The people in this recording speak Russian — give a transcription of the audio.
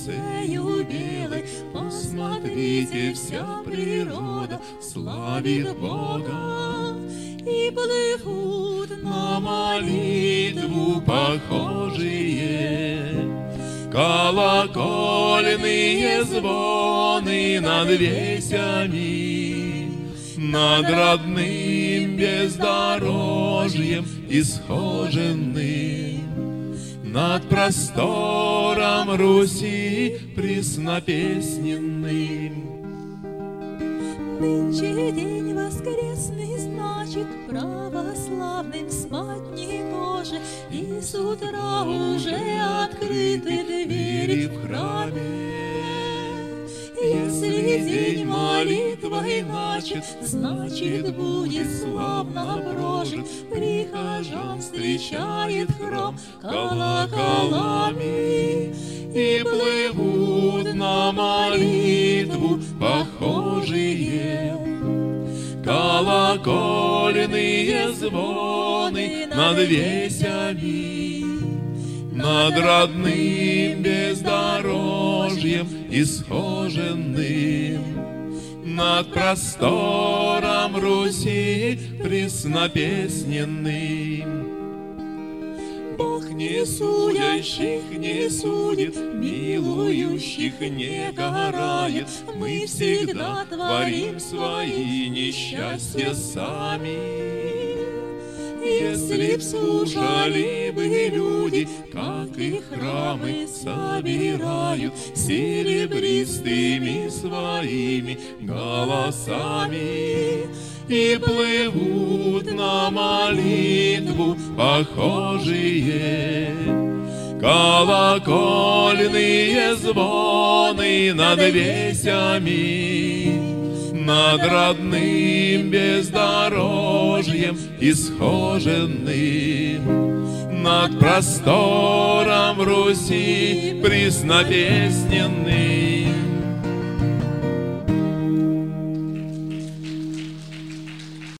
птицею белой. Посмотрите, вся природа славит Бога, и плывут на молитву похожие колокольные звоны над весями, над родным бездорожьем исхоженным, над простором Руси преснопесненным. Нынче день воскресный, значит, православным спать не гоже, и с утра уже открыты двери в храме. Если день молитвой начат, значит, будет славно прожит. Прихожан встречает храм колоколами, и плывут на молитву похожие колокольные звоны над весями, над родным бездорожьем исхоженным, над простором Руси преснопесненным. Бог не судящих не судит, милующих не карает. Мы всегда творим свои несчастья сами. Если б слушали бы люди, как их храмы собирают серебристыми своими голосами, и плывут на молитву похожие колокольные звоны над весями, над родным бездорожьем исхоженным, над простором Руси преснопесненным.